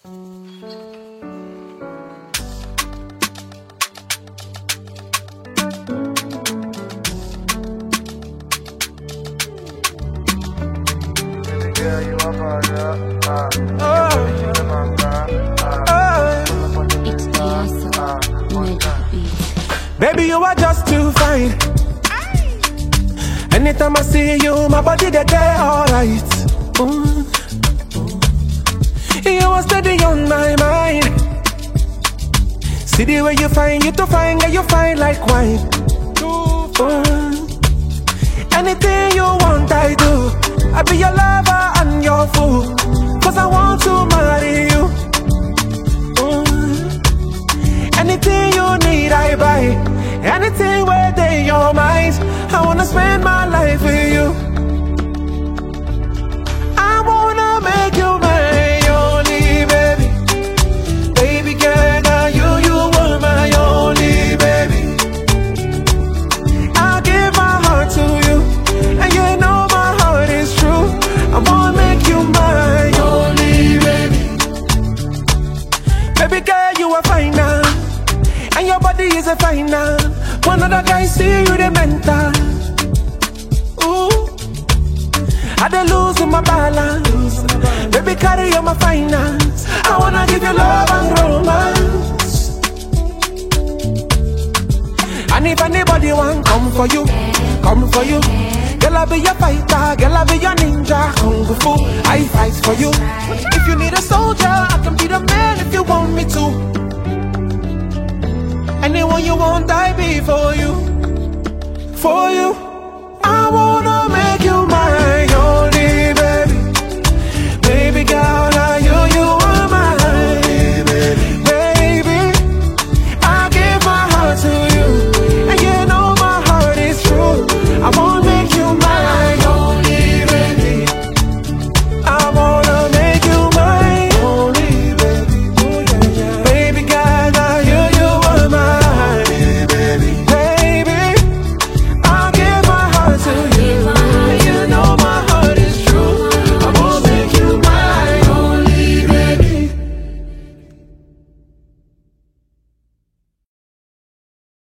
Baby, you are just too fine. Anytime I see you, my body they get alright. You are steady on my mind. See the way you find, you too fine, girl, you fine like wine. Anything you want, I do. I be your lover and your fool, 'cause I want to marry you. Anything you need, I buy. Anything where they your mind, I wanna spend my life with you. I wanna make you my only baby. Baby girl, you were my only baby. I'll give my heart to you, and you know my heart is true. I wanna make you my only baby. Baby girl, you are fine now, and your body is a fine now. One other guy see you, the mental. Ooh, I dey lose my balance. Baby, carry on my finance. I wanna give you love and romance. And if anybody want come for you, come for you. Girl, I be your fighter, girl, I be your ninja. Kung Fu, I fight for you. If you need a soldier, I can be the man if you want me to. Anyone you want, I be for you. For you, I wanna